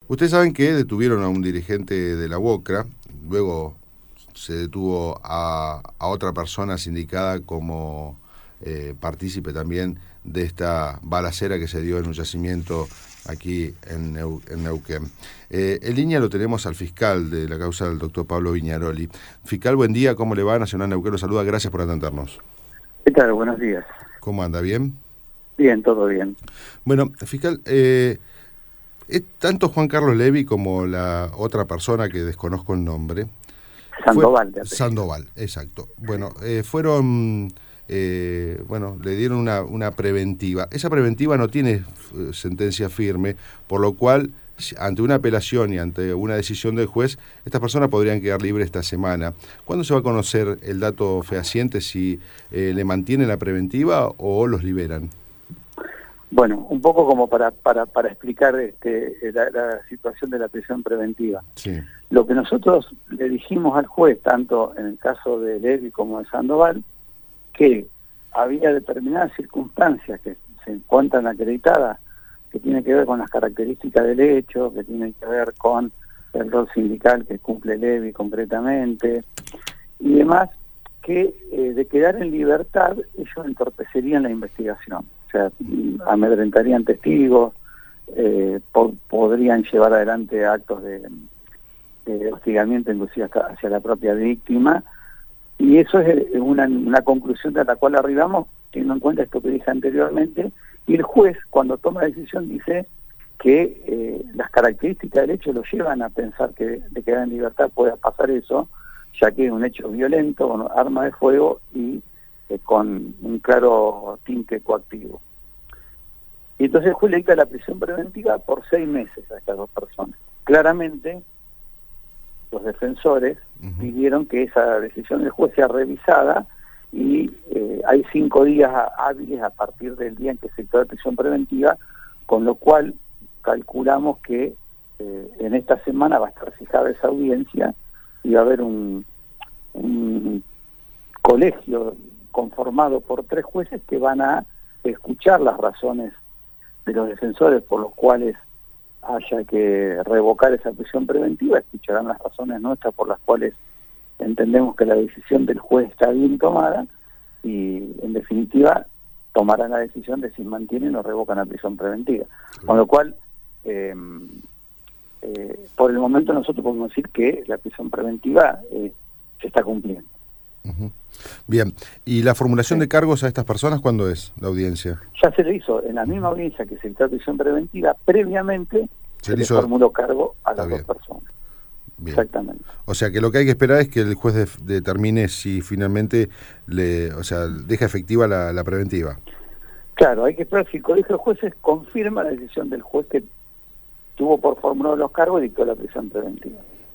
Ustedes saben que detuvieron a un dirigente de la UOCRA, luego se detuvo a otra persona sindicada como partícipe también de esta balacera que se dio en un yacimiento aquí en Neuquén. En línea lo tenemos al fiscal de la causa, del doctor Pablo Viñaroli. Fiscal, buen día, ¿cómo le va? Nacional Neuquén lo saluda, gracias por atendernos. ¿Qué tal? Buenos días. ¿Cómo anda? ¿Bien? Bien, todo bien. Bueno, fiscal, tanto Juan Carlos Levy como la otra persona que desconozco el nombre, Sandoval de apellido. Sandoval, exacto. Bueno, le dieron una preventiva. Esa preventiva no tiene sentencia firme, por lo cual, ante una apelación y ante una decisión del juez, estas personas podrían quedar libres esta semana. ¿Cuándo se va a conocer el dato fehaciente, si le mantienen la preventiva o los liberan? Bueno, un poco como para explicar la situación de la prisión preventiva. Sí. Lo que nosotros le dijimos al juez, tanto en el caso de Levy como de Sandoval, que había determinadas circunstancias que se encuentran acreditadas, que tienen que ver con las características del hecho, que tienen que ver con el rol sindical que cumple Levy concretamente, y demás, que de quedar en libertad ellos entorpecerían la investigación. O sea, amedrentarían testigos, podrían llevar adelante actos de hostigamiento inclusive hacia la propia víctima, y eso es una conclusión de la cual arribamos, teniendo en cuenta esto que dije anteriormente, y el juez, cuando toma la decisión, dice que las características del hecho lo llevan a pensar que de quedar en libertad pueda pasar eso, ya que es un hecho violento, con arma de fuego y con un claro tinte coactivo. Y entonces el juez le dicta la prisión preventiva por 6 meses a estas dos personas. Claramente, los defensores pidieron que esa decisión del juez sea revisada y hay 5 días hábiles a partir del día en que se dictó la prisión preventiva, con lo cual calculamos que en esta semana va a estar fijada esa audiencia y va a haber un colegio conformado por 3 jueces que van a escuchar las razones de los defensores por los cuales haya que revocar esa prisión preventiva, escucharán las razones nuestras por las cuales entendemos que la decisión del juez está bien tomada y, en definitiva, tomarán la decisión de si mantienen o revocan la prisión preventiva. Con lo cual, por el momento nosotros podemos decir que la prisión preventiva se está cumpliendo. Bien, ¿y la formulación de cargos a estas personas cuándo es la audiencia? Ya se le hizo en la misma audiencia que se dictó la prisión preventiva, previamente se le formuló cargo a las dos personas. Bien. Exactamente. O sea que lo que hay que esperar es que el juez determine si finalmente deja efectiva la preventiva. Claro, hay que esperar si el colegio de jueces confirma la decisión del juez que tuvo por formular los cargos y dictó la prisión preventiva.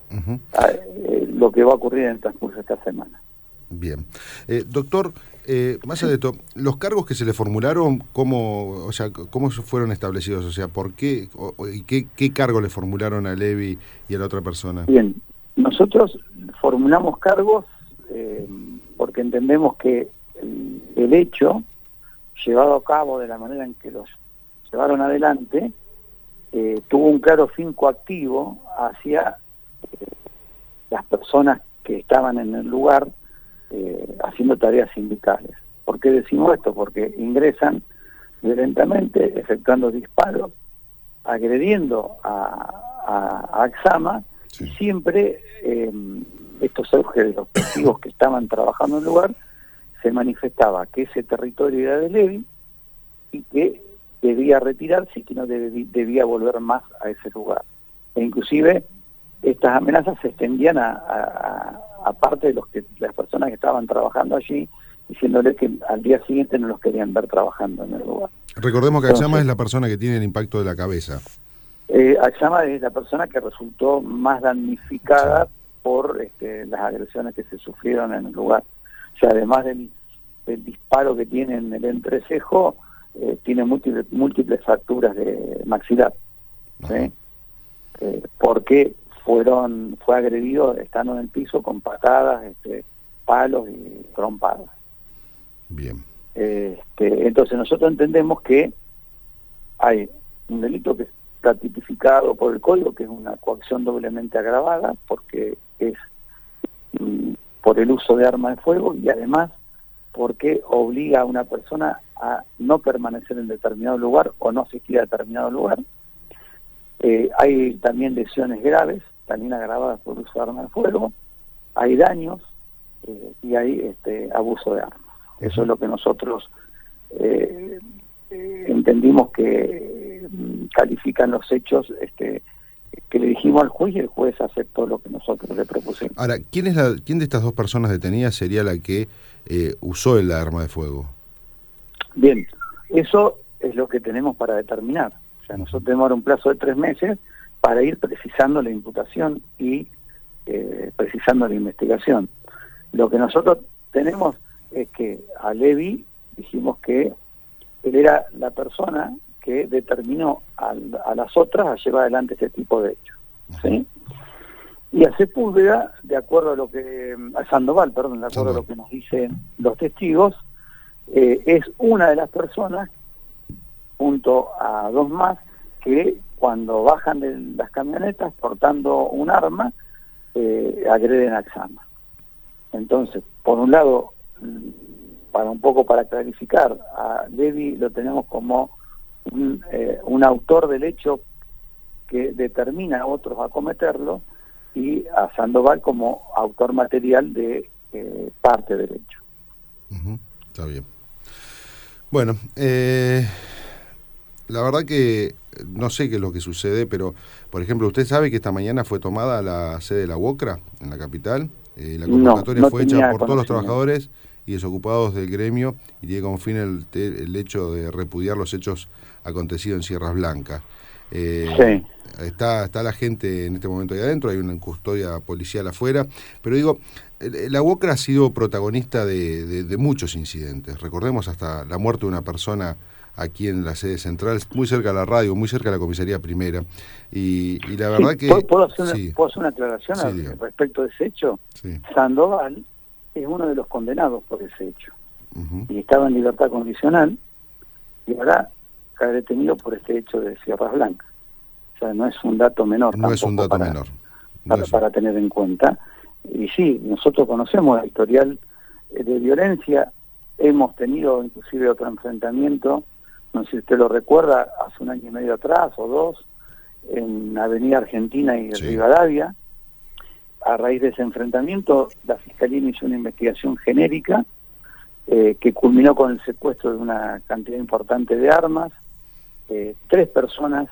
Lo que va a ocurrir en el transcurso de esta semana. Bien. Doctor, más allá de esto, los cargos que se le formularon, ¿cómo fueron establecidos? O sea, ¿por qué y qué cargo le formularon a Levy y a la otra persona? Bien, nosotros formulamos cargos porque entendemos que el hecho llevado a cabo de la manera en que los llevaron adelante tuvo un claro fin coactivo hacia las personas que estaban en el lugar haciendo tareas sindicales. ¿Por qué decimos esto? Porque ingresan violentamente, efectuando disparos, agrediendo a Axama, sí. Y siempre estos de los testigos que estaban trabajando en el lugar se manifestaba que ese territorio era de Levy y que debía retirarse y que no debía volver más a ese lugar. E inclusive estas amenazas se extendían a parte de las personas que estaban trabajando allí, diciéndoles que al día siguiente no los querían ver trabajando en el lugar. Recordemos que Axama es la persona que tiene el impacto de la cabeza. Axama es la persona que resultó más damnificada por las agresiones que se sufrieron en el lugar. O sea, además del disparo que tiene en el entrecejo, tiene múltiples fracturas de maxilar. ¿Sí? Porque fue agredido estando en el piso con patadas, palos y trompadas. Bien. Entonces nosotros entendemos que hay un delito que está tipificado por el código, que es una coacción doblemente agravada, porque es por el uso de arma de fuego y además porque obliga a una persona a no permanecer en determinado lugar o no asistir a determinado lugar. Hay también lesiones graves, también agravadas por uso de arma de fuego, hay daños y hay abuso de armas. Eso es lo que nosotros entendimos que califican los hechos que le dijimos al juez, y el juez aceptó lo que nosotros le propusimos. Ahora, ¿quién de estas dos personas detenidas sería la que usó el arma de fuego? Bien, eso es lo que tenemos para determinar. O sea, nosotros tenemos ahora un plazo de 3 meses para ir precisando la imputación y precisando la investigación. Lo que nosotros tenemos es que a Levi dijimos que él era la persona que determinó a las otras a llevar adelante este tipo de hechos, ¿sí? Y a Sepúlveda, de acuerdo a lo que, a Sandoval, perdón, de acuerdo a lo que nos dicen los testigos, es una de las personas, junto a 2 más, que cuando bajan de las camionetas portando un arma, agreden a Xama. Entonces, por un lado, para clarificar, a Levi lo tenemos como un autor del hecho que determina a otros a cometerlo, y a Sandoval como autor material de parte del hecho. Está bien. Bueno, la verdad que no sé qué es lo que sucede, pero, por ejemplo, ¿usted sabe que esta mañana fue tomada la sede de la UOCRA en la capital? La convocatoria fue hecha por todos los trabajadores y desocupados del gremio y tiene como fin el hecho de repudiar los hechos acontecidos en Sierras Blancas. Sí. Está la gente en este momento ahí adentro, hay una custodia policial afuera, pero digo, la UOCRA ha sido protagonista de muchos incidentes. Recordemos hasta la muerte de una persona aquí en la sede central, muy cerca de la radio, muy cerca de la comisaría primera, y la verdad que... ¿Puedo hacer una aclaración respecto de ese hecho? Sí. Sandoval es uno de los condenados por ese hecho, y estaba en libertad condicional, y ahora cae detenido por este hecho de Sierras Blancas. O sea, no es un dato menor. No es un dato menor. Para tener en cuenta. Y sí, nosotros conocemos el historial de violencia, hemos tenido inclusive otro enfrentamiento, no sé si usted lo recuerda, hace 1 año y medio atrás o 2, en Avenida Argentina y Rivadavia. A raíz de ese enfrentamiento, la Fiscalía inició una investigación genérica que culminó con el secuestro de una cantidad importante de armas, 3 personas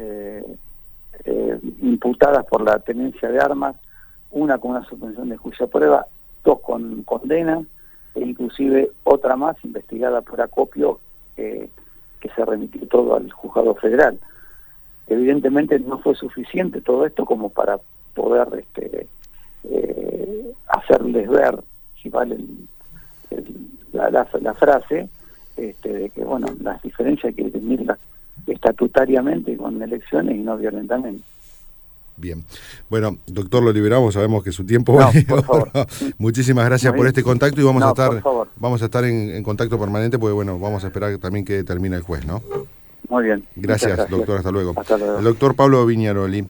imputadas por la tenencia de armas, una con una suspensión de juicio a prueba, 2 con condena, e inclusive otra más investigada por acopio, que se remitió todo al juzgado federal. Evidentemente no fue suficiente todo esto como para poder hacerles ver, si vale la frase, de que bueno, las diferencias hay que definirlas estatutariamente con elecciones y no violentamente. Bien. Bueno, doctor, lo liberamos, sabemos que su tiempo... Por favor. Muchísimas gracias por este contacto y vamos a estar en contacto permanente, porque bueno, vamos a esperar también que termine el juez, ¿no? Muy bien. Gracias, doctor, hasta luego. Hasta luego. El doctor Pablo Viñaroli.